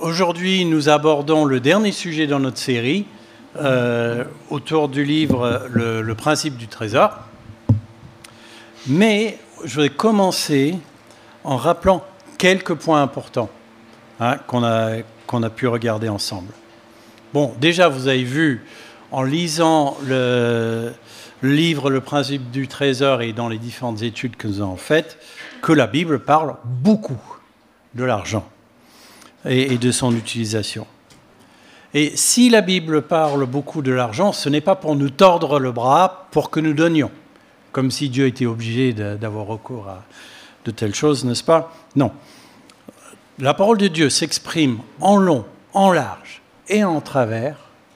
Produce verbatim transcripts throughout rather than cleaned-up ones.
Aujourd'hui, nous abordons le dernier sujet dans notre série, euh, autour du livre le, le principe du trésor. Mais je vais commencer en rappelant quelques points importants hein, qu'on a, qu'on a pu regarder ensemble. Bon, déjà, vous avez vu, en lisant le, le livre Le principe du trésor et dans les différentes études que nous avons faites, que la Bible parle beaucoup de l'argent et, et de son utilisation. Et si la Bible parle beaucoup de l'argent, ce n'est pas pour nous tordre le bras pour que nous donnions, comme si Dieu était obligé de, d'avoir recours à de telles choses, n'est-ce pas? Non. La parole de Dieu s'exprime en long, en large et en travers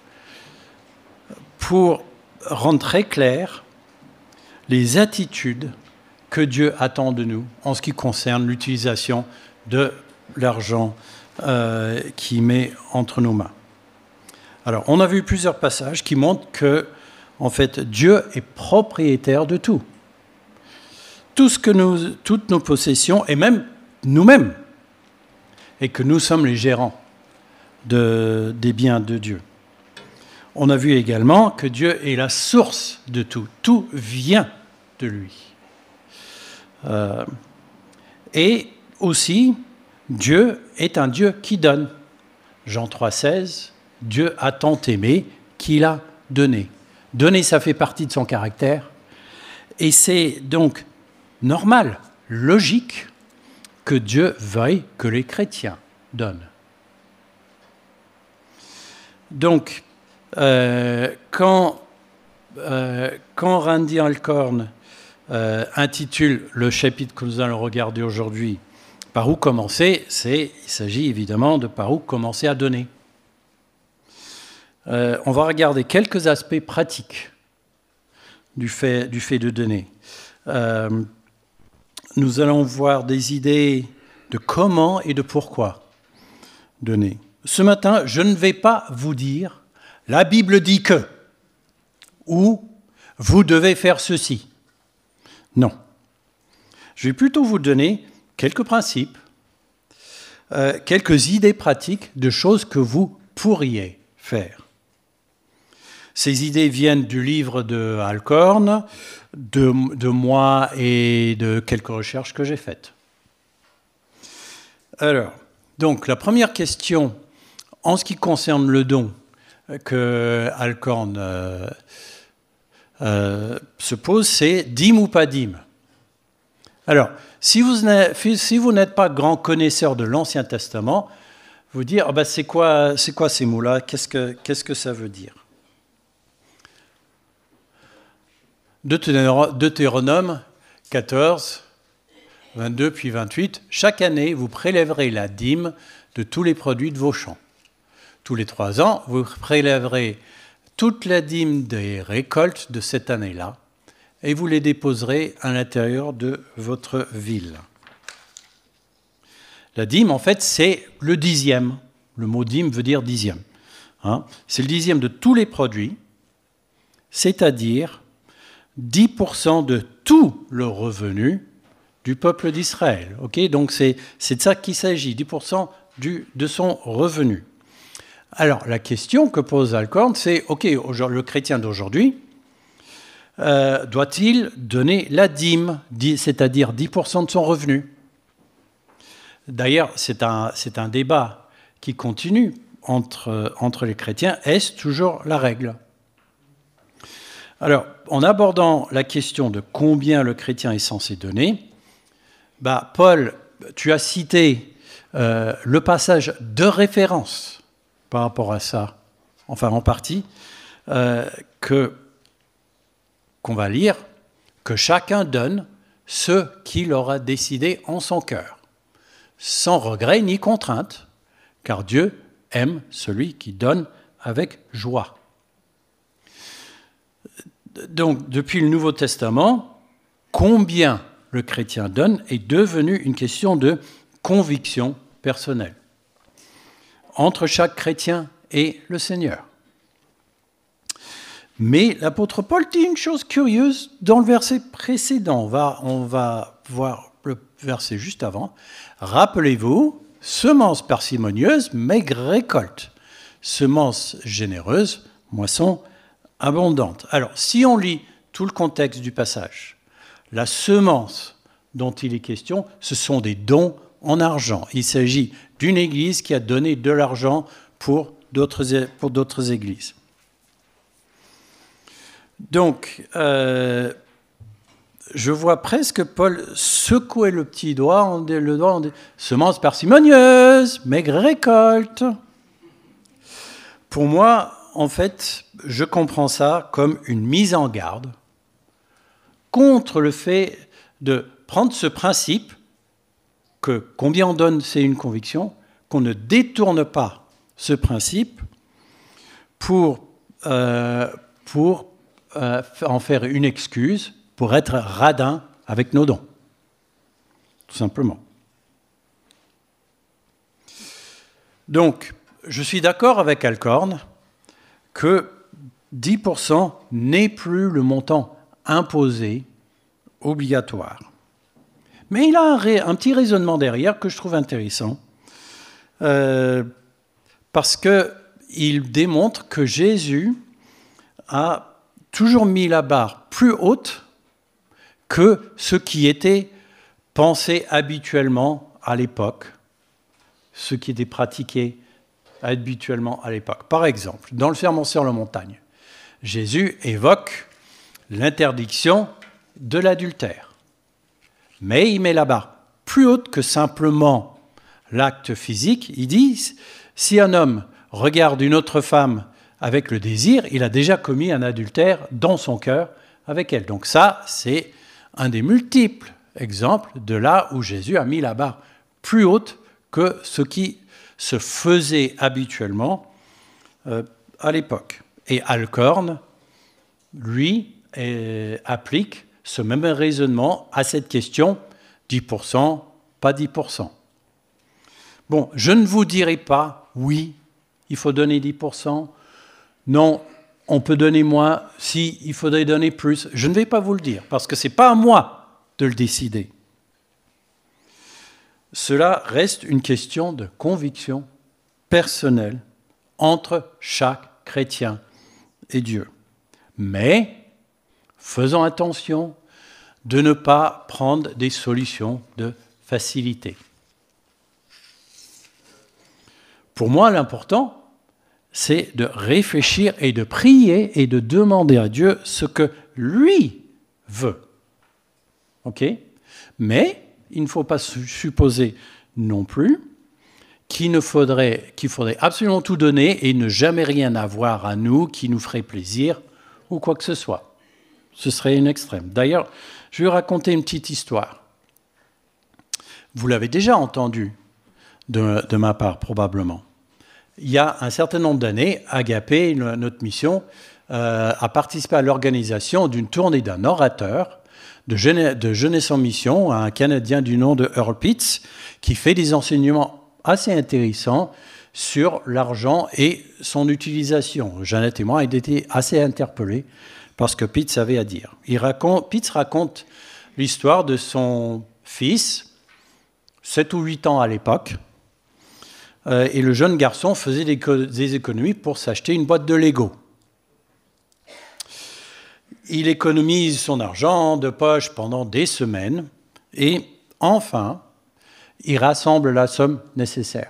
pour rendre très clair les attitudes que Dieu attend de nous en ce qui concerne l'utilisation de l'argent euh, qu'il met entre nos mains. Alors, on a vu plusieurs passages qui montrent que, en fait, Dieu est propriétaire de tout. Tout ce que nous, toutes nos possessions, et même nous-mêmes, et que nous sommes les gérants de, des biens de Dieu. On a vu également que Dieu est la source de tout. Tout vient de lui. Euh, et aussi, Dieu est un Dieu qui donne. Jean trois seize, Dieu a tant aimé qu'il a donné. Donner, ça fait partie de son caractère. Et c'est donc normal, logique, que Dieu veuille que les chrétiens donnent. Donc, euh, quand, euh, quand Randy Alcorn euh, intitule le chapitre que nous allons regarder aujourd'hui « Par où commencer ?», c'est, il s'agit évidemment de par où commencer à donner. Euh, on va regarder quelques aspects pratiques du fait, du fait de donner. Euh, nous allons voir des idées de comment et de pourquoi donner. Ce matin, je ne vais pas vous dire « la Bible dit que » ou « vous devez faire ceci ». Non. Je vais plutôt vous donner quelques principes, euh, quelques idées pratiques de choses que vous pourriez faire. Ces idées viennent du livre de Alcorn, de, de moi et de quelques recherches que j'ai faites. Alors, donc, la première question en ce qui concerne le don que Alcorn euh, euh, se pose, c'est dîme ou pas dîme. Alors, si vous, si vous n'êtes pas grand connaisseur de l'Ancien Testament, vous dire, oh ben c'est quoi, c'est quoi ces mots-là ? Qu'est-ce que, qu'est-ce que ça veut dire ? Deutéronome quatorze, vingt-deux puis vingt-huit. Chaque année, vous prélèverez la dîme de tous les produits de vos champs. Tous les trois ans, vous prélèverez toute la dîme des récoltes de cette année-là et vous les déposerez à l'intérieur de votre ville. La dîme, en fait, c'est le dixième. Le mot dîme veut dire dixième. Hein, c'est le dixième de tous les produits, c'est-à-dire dix pour cent de tout le revenu du peuple d'Israël. Okay, donc c'est, c'est de ça qu'il s'agit, dix pour cent du, de son revenu. Alors la question que pose Alcorn, c'est, ok, le chrétien d'aujourd'hui, euh, doit-il donner la dîme, c'est-à-dire dix pour cent de son revenu ? D'ailleurs, c'est un, c'est un débat qui continue entre, entre les chrétiens. Est-ce toujours la règle ? Alors, en abordant la question de combien le chrétien est censé donner, bah, Paul, tu as cité euh, le passage de référence par rapport à ça, enfin en partie, euh, que, qu'on va lire, que chacun donne ce qu'il aura décidé en son cœur, sans regret ni contrainte, car Dieu aime celui qui donne avec joie. Donc, depuis le Nouveau Testament, combien le chrétien donne est devenu une question de conviction personnelle entre chaque chrétien et le Seigneur. Mais l'apôtre Paul dit une chose curieuse dans le verset précédent. On va, on va voir le verset juste avant. Rappelez-vous, semence parcimonieuse, maigre récolte. Semence généreuse, moisson abondante. Alors, si on lit tout le contexte du passage, la semence dont il est question, ce sont des dons en argent. Il s'agit d'une église qui a donné de l'argent pour d'autres, pour d'autres églises. Donc, euh, je vois presque Paul secouer le petit doigt, le doigt, semence parcimonieuse, maigre récolte. Pour moi, en fait, je comprends ça comme une mise en garde contre le fait de prendre ce principe que combien on donne, c'est une conviction, qu'on ne détourne pas ce principe pour, euh, pour euh, en faire une excuse, pour être radin avec nos dons, tout simplement. Donc, je suis d'accord avec Alcorn que dix pour cent n'est plus le montant imposé, obligatoire. Mais il a un, ré, un petit raisonnement derrière que je trouve intéressant, euh, parce qu'il démontre que Jésus a toujours mis la barre plus haute que ce qui était pensé habituellement à l'époque, ce qui était pratiqué habituellement à l'époque. Par exemple, dans le Sermon sur la montagne, Jésus évoque l'interdiction de l'adultère. Mais il met la barre plus haute que simplement l'acte physique. Il dit, si un homme regarde une autre femme avec le désir, il a déjà commis un adultère dans son cœur avec elle. Donc ça, c'est un des multiples exemples de là où Jésus a mis la barre plus haute que ce qui se faisait habituellement euh, à l'époque. Et Alcorn, lui, est, applique ce même raisonnement à cette question, dix pour cent, pas dix pour cent. Bon, je ne vous dirai pas, oui, il faut donner dix pour cent, non, on peut donner moins, si, il faudrait donner plus. Je ne vais pas vous le dire, parce que ce n'est pas à moi de le décider. Cela reste une question de conviction personnelle entre chaque chrétien et Dieu. Mais faisons attention de ne pas prendre des solutions de facilité. Pour moi, l'important, c'est de réfléchir et de prier et de demander à Dieu ce que lui veut. OK ? Mais il ne faut pas supposer non plus qu'il ne faudrait, qu'il faudrait absolument tout donner et ne jamais rien avoir à nous qui nous ferait plaisir ou quoi que ce soit. Ce serait une extrême. D'ailleurs, je vais vous raconter une petite histoire. Vous l'avez déjà entendu de, de ma part, probablement. Il y a un certain nombre d'années, Agapé, notre mission, euh, a participé à l'organisation d'une tournée d'un orateur de Jeunesse, de Jeunesse en Mission, un Canadien du nom de Earl Pitts, qui fait des enseignements assez intéressants sur l'argent et son utilisation. Jeannette et moi, on été assez interpellés par ce que Pitts avait à dire. Il raconte, Pitts raconte l'histoire de son fils, sept ou huit ans à l'époque, euh, et le jeune garçon faisait des, des économies pour s'acheter une boîte de Lego. Il économise son argent de poche pendant des semaines et enfin, il rassemble la somme nécessaire.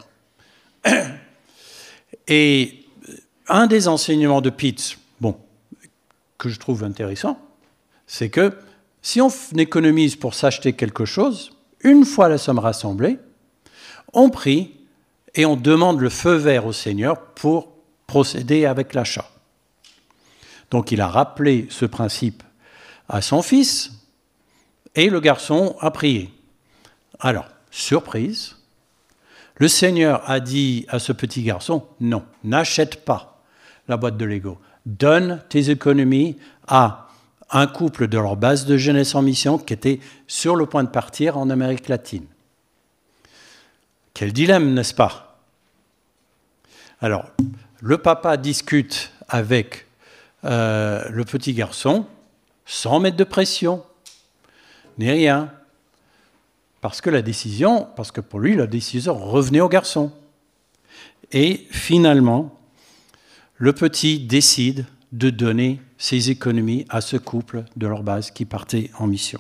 Et un des enseignements de Pitts, bon, que je trouve intéressant, c'est que si on économise pour s'acheter quelque chose, une fois la somme rassemblée, on prie et on demande le feu vert au Seigneur pour procéder avec l'achat. Donc il a rappelé ce principe à son fils et le garçon a prié. Alors, surprise, le Seigneur a dit à ce petit garçon, non, n'achète pas la boîte de Lego. Donne tes économies à un couple de leur base de Jeunesse en Mission qui était sur le point de partir en Amérique latine. Quel dilemme, n'est-ce pas? Alors, le papa discute avec Euh, le petit garçon, sans mettre de pression, ni rien. parce que la décision, parce que pour lui, la décision revenait au garçon. Et finalement, le petit décide de donner ses économies à ce couple de leur base qui partait en mission.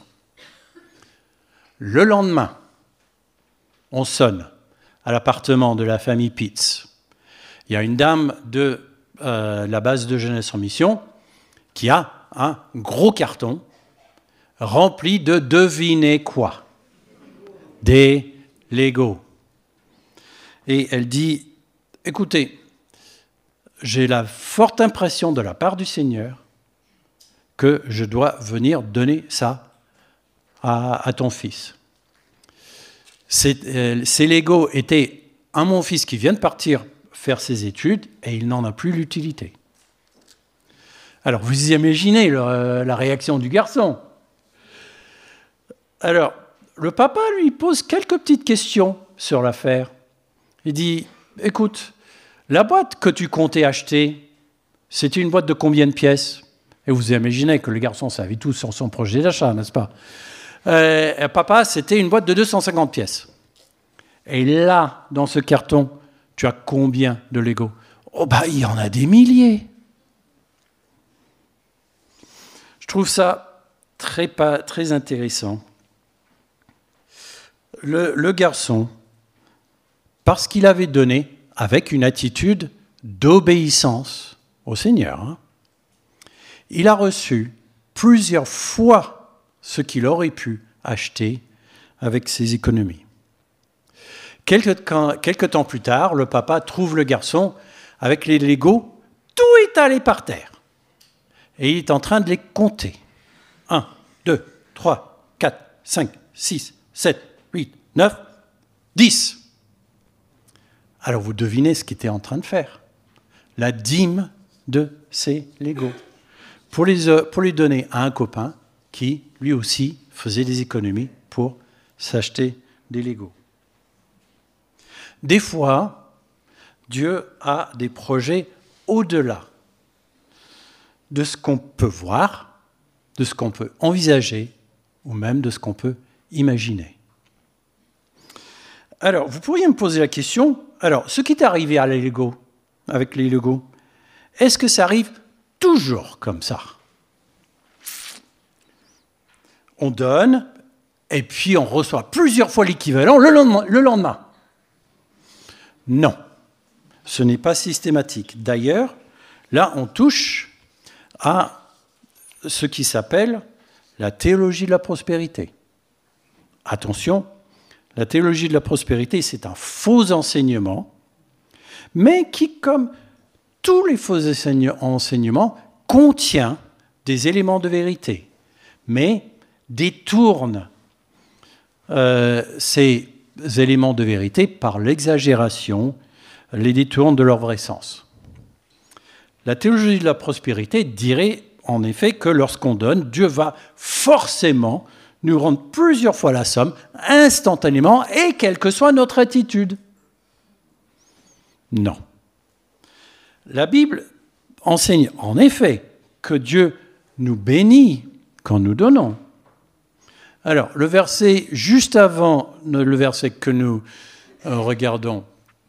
Le lendemain, on sonne à l'appartement de la famille Pitts. Il y a une dame de euh, la base de jeunesse en mission qui a un gros carton rempli de devinez quoi? Des Legos. Et elle dit, écoutez, j'ai la forte impression de la part du Seigneur que je dois venir donner ça à, à ton fils. Ces, euh, ces Legos étaient à mon fils qui vient de partir faire ses études et il n'en a plus l'utilité. Alors, vous imaginez le, la réaction du garçon. Alors, le papa lui pose quelques petites questions sur l'affaire. Il dit, écoute, la boîte que tu comptais acheter, c'était une boîte de combien de pièces? Et vous imaginez que le garçon savait tout sur son projet d'achat, n'est-ce pas? euh, Papa, c'était une boîte de deux cent cinquante pièces. Et là, dans ce carton, tu as combien de Lego? Oh, bah, il y en a des milliers. Je trouve ça très, pas, très intéressant. Le, le garçon, parce qu'il avait donné avec une attitude d'obéissance au Seigneur, hein, il a reçu plusieurs fois ce qu'il aurait pu acheter avec ses économies. Quelque, quand, quelque temps plus tard, le papa trouve le garçon avec les Legos, tout étalé par terre. Et il est en train de les compter. un, deux, trois, quatre, cinq, six, sept, huit, neuf, dix. Alors vous devinez ce qu'il était en train de faire. La dîme de ces Legos. Pour les, pour les donner à un copain qui, lui aussi, faisait des économies pour s'acheter des Legos. Des fois, Dieu a des projets au-delà de ce qu'on peut voir, de ce qu'on peut envisager, ou même de ce qu'on peut imaginer. Alors, vous pourriez me poser la question, alors, ce qui est arrivé à les Legos, avec les Legos, est-ce que ça arrive toujours comme ça? On donne, et puis on reçoit plusieurs fois l'équivalent le lendemain. Le lendemain. Non, ce n'est pas systématique. D'ailleurs, là, on touche à ce qui s'appelle la théologie de la prospérité. Attention, la théologie de la prospérité, c'est un faux enseignement, mais qui, comme tous les faux enseignements, contient des éléments de vérité, mais détourne euh, ces éléments de vérité par l'exagération, les détourne de leur vrai sens. La théologie de la prospérité dirait en effet que lorsqu'on donne, Dieu va forcément nous rendre plusieurs fois la somme, instantanément, et quelle que soit notre attitude. Non. La Bible enseigne en effet que Dieu nous bénit quand nous donnons. Alors, le verset juste avant le verset que nous euh, regardons,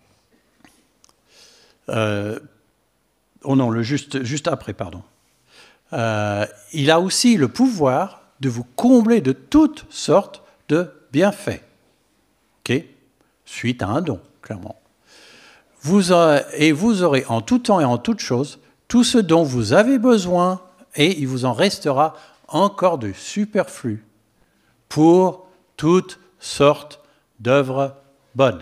euh, oh non, le juste, juste après, pardon, euh, il a aussi le pouvoir de vous combler de toutes sortes de bienfaits, ok, suite à un don, clairement. Vous aurez, et vous aurez en tout temps et en toute chose tout ce dont vous avez besoin, et il vous en restera encore de superflu pour toutes sortes d'œuvres bonnes.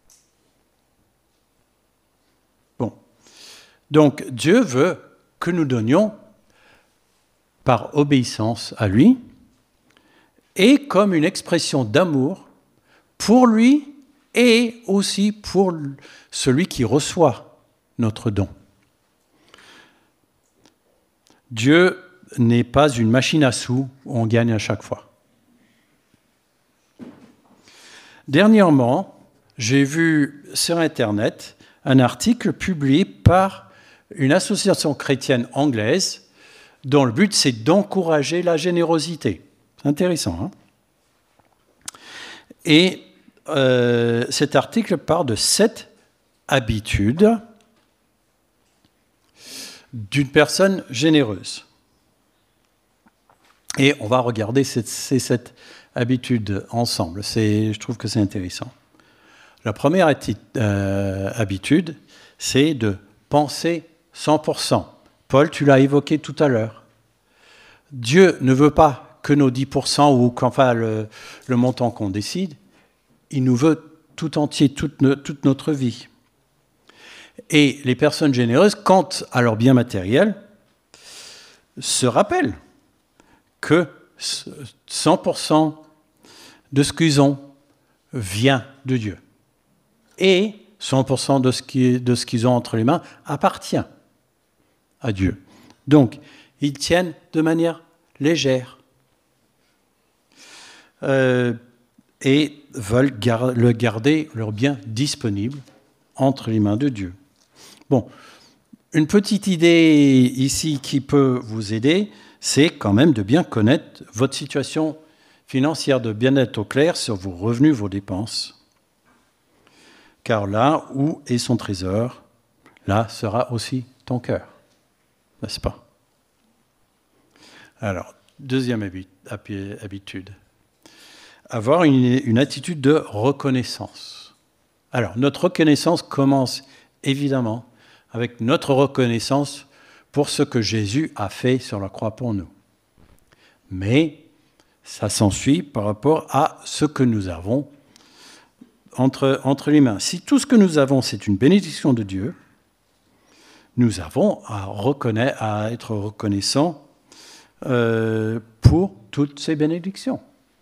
Bon. Donc, Dieu veut que nous donnions par obéissance à lui et comme une expression d'amour pour lui et aussi pour celui qui reçoit notre don. Dieu n'est pas une machine à sous où on gagne à chaque fois. Dernièrement, j'ai vu sur Internet un article publié par une association chrétienne anglaise dont le but, c'est d'encourager la générosité. C'est intéressant, hein? Et euh, cet article parle de sept habitudes d'une personne généreuse. Et on va regarder ces, ces sept habitudes ensemble. C'est, je trouve que c'est intéressant. La première atti- euh, habitude, c'est de penser cent pour cent. Paul, tu l'as évoqué tout à l'heure. Dieu ne veut pas que nos dix pour cent ou qu'enfin le, le montant qu'on décide, il nous veut tout entier, toute, no, toute notre vie. Et les personnes généreuses, quant à leurs biens matériels, se rappellent que cent pour cent de ce qu'ils ont vient de Dieu. Et cent pour cent de ce, qui, de ce qu'ils ont entre les mains appartient à Dieu. Donc, ils tiennent de manière légère euh, et veulent gar- le garder, leur bien disponible entre les mains de Dieu. Bon, une petite idée ici qui peut vous aider, c'est quand même de bien connaître votre situation financière, de bien être au clair sur vos revenus, vos dépenses. Car là où est son trésor, là sera aussi ton cœur. N'est-ce pas? Alors, deuxième habitude. Avoir une, une attitude de reconnaissance. Alors, notre reconnaissance commence évidemment avec notre reconnaissance pour ce que Jésus a fait sur la croix pour nous. Mais ça s'ensuit par rapport à ce que nous avons entre, entre les mains. Si tout ce que nous avons, c'est une bénédiction de Dieu, nous avons à, reconnaître, à être reconnaissants euh, pour toutes ces bénédictions.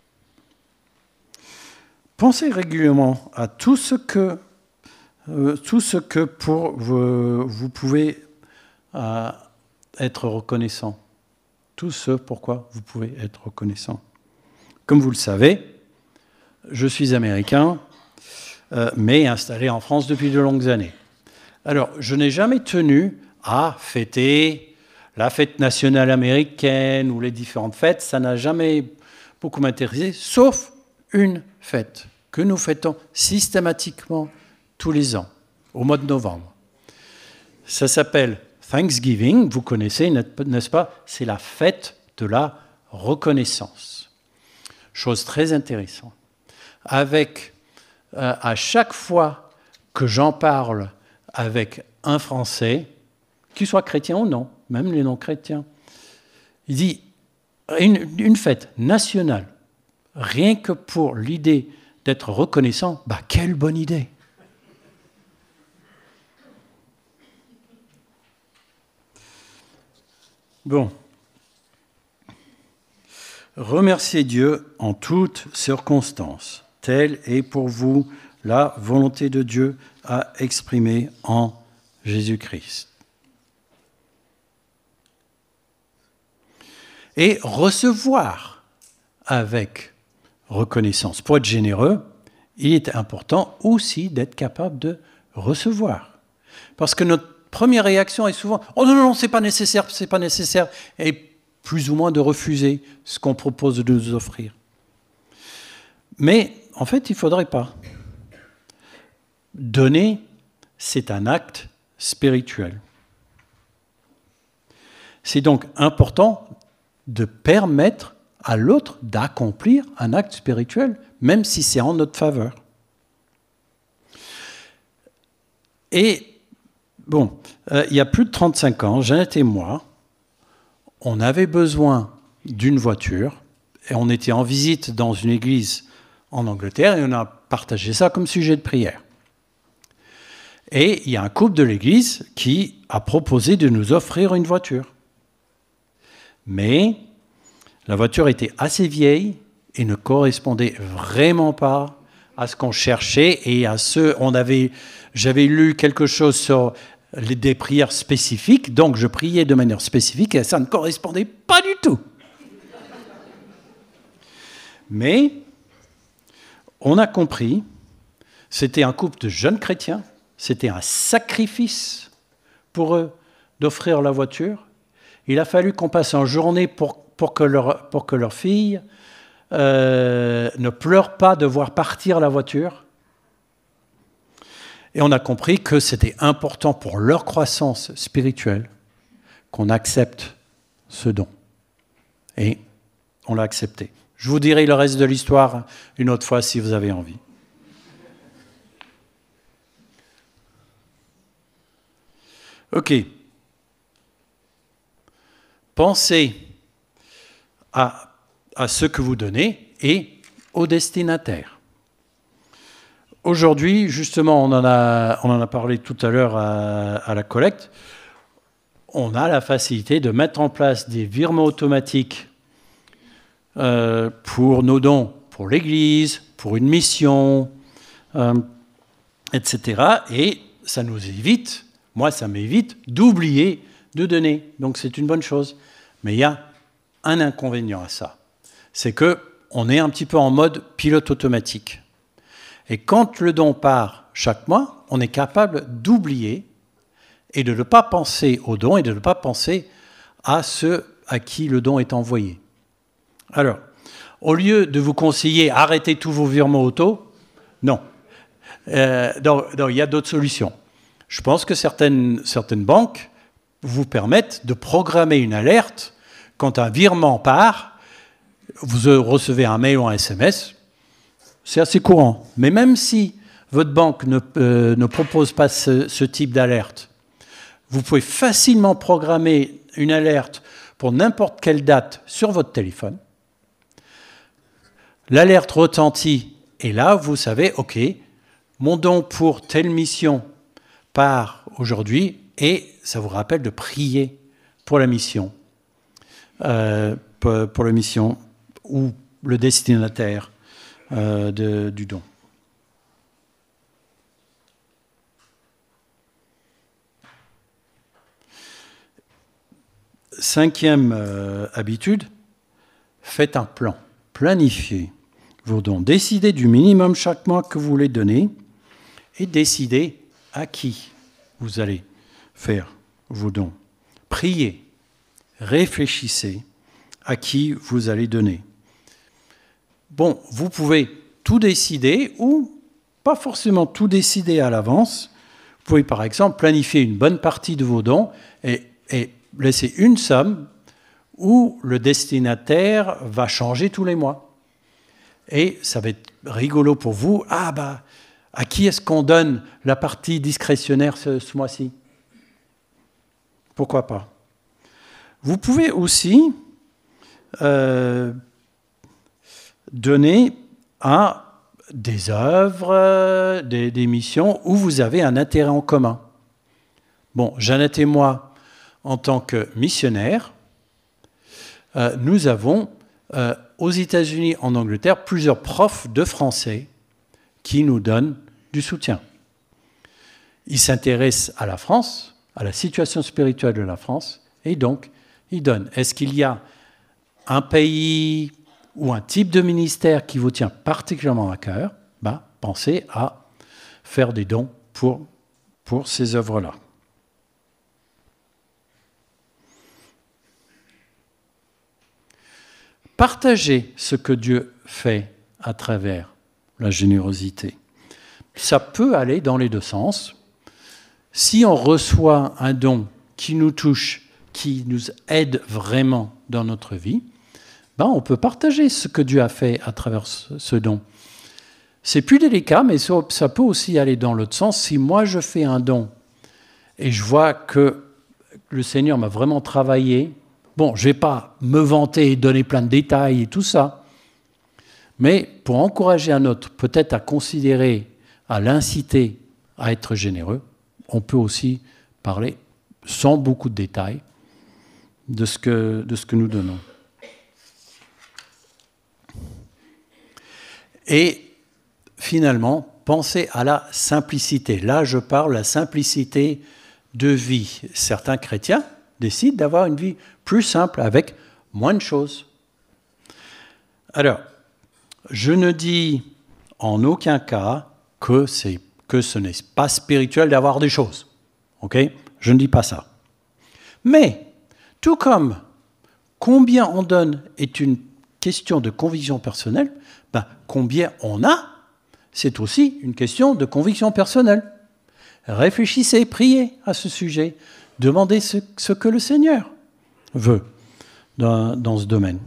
Pensez régulièrement à tout ce que, euh, tout ce que pour vous, vous pouvez euh, être reconnaissant. Tout ce pourquoi vous pouvez être reconnaissant. Comme vous le savez, je suis américain, euh, mais installé en France depuis de longues années. Alors, je n'ai jamais tenu à fêter la fête nationale américaine ou les différentes fêtes. Ça n'a jamais beaucoup m'intéressé, sauf une fête que nous fêtons systématiquement tous les ans, au mois de novembre. Ça s'appelle Thanksgiving, vous connaissez, n'est-ce pas? C'est la fête de la reconnaissance. Chose très intéressante. Avec, euh, à chaque fois que j'en parle avec un Français, qu'il soit chrétien ou non, même les non-chrétiens, il dit une, une fête nationale, rien que pour l'idée d'être reconnaissant, bah quelle bonne idée! Bon. Remerciez Dieu en toutes circonstances. Telle est pour vous la volonté de Dieu à exprimer en Jésus-Christ. Et recevoir avec reconnaissance. Pour être généreux, il est important aussi d'être capable de recevoir. Parce que notre première réaction est souvent « Oh non, non, non, c'est pas nécessaire, c'est pas nécessaire » et plus ou moins de refuser ce qu'on propose de nous offrir. Mais en fait, il ne faudrait pas. Donner, c'est un acte spirituel. C'est donc important de permettre à l'autre d'accomplir un acte spirituel, même si c'est en notre faveur. Et, bon, euh, il y a plus de trente-cinq ans, Jeannette et moi, on avait besoin d'une voiture, et on était en visite dans une église en Angleterre, et on a partagé ça comme sujet de prière. Et il y a un couple de l'église qui a proposé de nous offrir une voiture. Mais la voiture était assez vieille et ne correspondait vraiment pas à ce qu'on cherchait et à ce... On avait, j'avais lu quelque chose sur les, des prières spécifiques, donc je priais de manière spécifique et ça ne correspondait pas du tout. Mais on a compris, c'était un couple de jeunes chrétiens, c'était un sacrifice pour eux d'offrir la voiture. Il a fallu qu'on passe en journée pour, pour, que, leur, pour que leur fille euh, ne pleurent pas de voir partir la voiture. Et on a compris que c'était important pour leur croissance spirituelle qu'on accepte ce don. Et on l'a accepté. Je vous dirai le reste de l'histoire une autre fois si vous avez envie. Ok. Pensez à, à ce que vous donnez et au destinataire. Aujourd'hui, justement, on en a, on en a parlé tout à l'heure à, à la collecte, on a la facilité de mettre en place des virements automatiques euh, pour nos dons, pour l'Église, pour une mission, euh, et cetera. Et ça nous évite, moi ça m'évite, d'oublier de donner. Donc c'est une bonne chose. Mais il y a un inconvénient à ça. C'est qu'on est un petit peu en mode pilote automatique. Et quand le don part chaque mois, on est capable d'oublier et de ne pas penser au don et de ne pas penser à ceux à qui le don est envoyé. Alors, au lieu de vous conseiller arrêtez tous vos virements auto, non. Euh, donc, donc, il y a d'autres solutions. Je pense que certaines, certaines banques vous permettent de programmer une alerte quand un virement part. Vous recevez un mail ou un S M S, c'est assez courant. Mais même si votre banque ne, euh, ne propose pas ce, ce type d'alerte, vous pouvez facilement programmer une alerte pour n'importe quelle date sur votre téléphone. L'alerte retentit et là, vous savez, OK, mon don pour telle mission part aujourd'hui et ça vous rappelle de prier pour la mission, euh, pour, pour la mission ou le destinataire euh, de, du don. Cinquième euh, habitude, faites un plan, planifiez vos dons. Décidez du minimum chaque mois que vous voulez donner et décidez à qui vous allez faire vos dons. Priez, réfléchissez à qui vous allez donner. Bon, vous pouvez tout décider ou pas forcément tout décider à l'avance. Vous pouvez par exemple planifier une bonne partie de vos dons et, et laisser une somme où le destinataire va changer tous les mois. Et ça va être rigolo pour vous. Ah bah, à qui est-ce qu'on donne la partie discrétionnaire ce, ce mois-ci? Pourquoi pas? Vous pouvez aussi euh, donner à des œuvres, des, des missions où vous avez un intérêt en commun. Bon, Jeannette et moi, en tant que missionnaires, euh, nous avons euh, aux États-Unis, en Angleterre, plusieurs profs de français qui nous donnent du soutien. Ils s'intéressent à la France, à la situation spirituelle de la France, et donc ils donnent. Est-ce qu'il y a un pays ou un type de ministère qui vous tient particulièrement à cœur? Ben, pensez à faire des dons pour, pour ces œuvres-là. Partagez ce que Dieu fait à travers la générosité. Ça peut aller dans les deux sens. Si on reçoit un don qui nous touche, qui nous aide vraiment dans notre vie, ben on peut partager ce que Dieu a fait à travers ce don. C'est plus délicat, mais ça peut aussi aller dans l'autre sens. Si moi je fais un don et je vois que le Seigneur m'a vraiment travaillé, bon, je ne vais pas me vanter et donner plein de détails et tout ça, mais pour encourager un autre, peut-être à considérer, à l'inciter à être généreux, on peut aussi parler, sans beaucoup de détails, de ce que, de ce que nous donnons. Et finalement, pensez à la simplicité. Là, je parle de la simplicité de vie. Certains chrétiens décident d'avoir une vie plus simple, avec moins de choses. Alors, je ne dis en aucun cas que, c'est, que ce n'est pas spirituel d'avoir des choses. Ok ? Je ne dis pas ça. Mais, tout comme combien on donne est une question de conviction personnelle, ben, combien on a, c'est aussi une question de conviction personnelle. Réfléchissez, priez à ce sujet, demandez ce, ce que le Seigneur veut dans, dans ce domaine.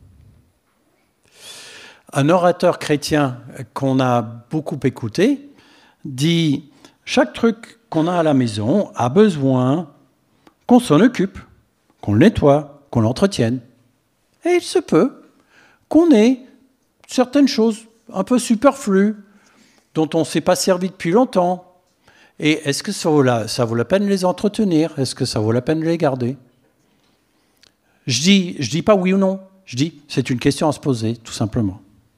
Un orateur chrétien qu'on a beaucoup écouté dit « Chaque truc qu'on a à la maison a besoin qu'on s'en occupe, qu'on le nettoie, qu'on l'entretienne. Et il se peut qu'on ait certaines choses un peu superflues dont on ne s'est pas servi depuis longtemps. Et est-ce que ça vaut, la, ça vaut la peine de les entretenir? Est-ce que ça vaut la peine de les garder? Je dis, je dis pas oui ou non. Je dis, c'est une question à se poser, tout simplement.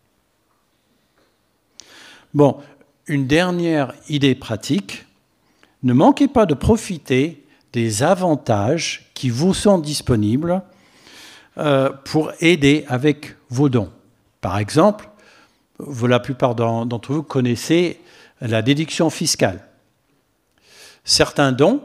Bon, une dernière idée pratique. Ne manquez pas de profiter des avantages qui vous sont disponibles euh, pour aider avec vos dons. Par exemple, vous, la plupart d'entre vous connaissez la déduction fiscale. Certains dons,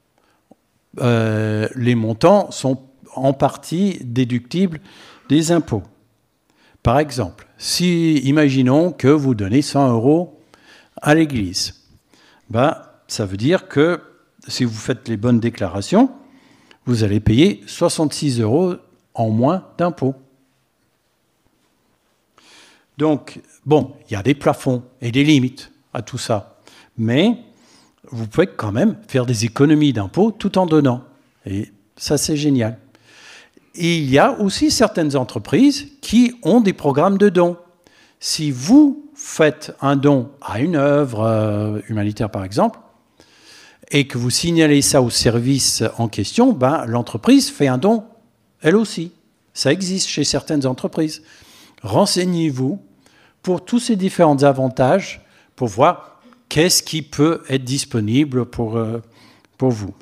euh, les montants sont en partie déductibles des impôts. Par exemple, si, imaginons que vous donnez cent euros à l'Église, ben, ça veut dire que si vous faites les bonnes déclarations, vous allez payer soixante-six euros en moins d'impôts. Donc, bon, il y a des plafonds et des limites à tout ça, mais vous pouvez quand même faire des économies d'impôts tout en donnant. Et ça, c'est génial. Et il y a aussi certaines entreprises qui ont des programmes de dons. Si vous faites un don à une œuvre euh, humanitaire, par exemple, et que vous signalez ça au service en question, ben, l'entreprise fait un don, elle aussi. Ça existe chez certaines entreprises. Renseignez-vous pour tous ces différents avantages pour voir qu'est-ce qui peut être disponible pour, euh, pour vous.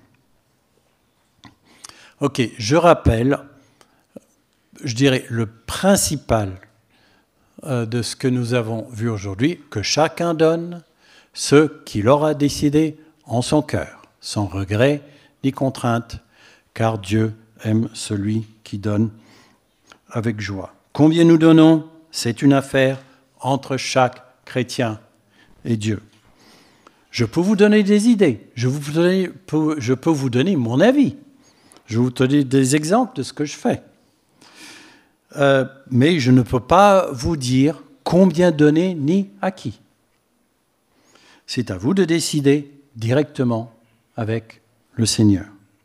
Ok, je rappelle, je dirais, le principal euh, de ce que nous avons vu aujourd'hui, que chacun donne ce qu'il aura décidé en son cœur, sans regret ni contrainte, car Dieu aime celui qui donne avec joie. Combien nous donnons, c'est une affaire entre chaque chrétien et Dieu. Je peux vous donner des idées, je, vous donner, je peux vous donner mon avis, je vais vous donner des exemples de ce que je fais. Euh, mais je ne peux pas vous dire combien donner ni à qui. C'est à vous de décider directement avec le Seigneur.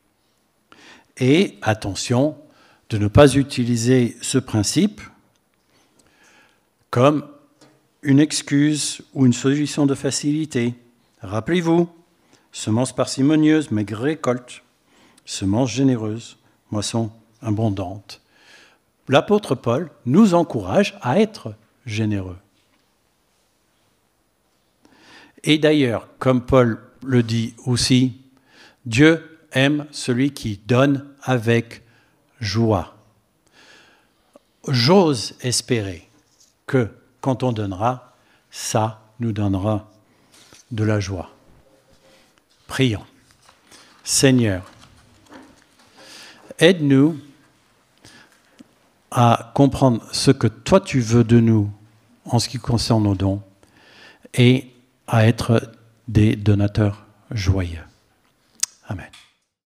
Et attention de ne pas utiliser ce principe comme une excuse ou une solution de facilité. Rappelez-vous, semence parcimonieuse, maigre récolte, semence généreuse, moisson abondante. L'apôtre Paul nous encourage à être généreux. Et d'ailleurs, comme Paul le dit aussi, Dieu aime celui qui donne avec joie. J'ose espérer que quand on donnera, ça nous donnera de la joie. Prions. Seigneur, aide-nous à comprendre ce que toi tu veux de nous en ce qui concerne nos dons et à être des donateurs joyeux. Amen.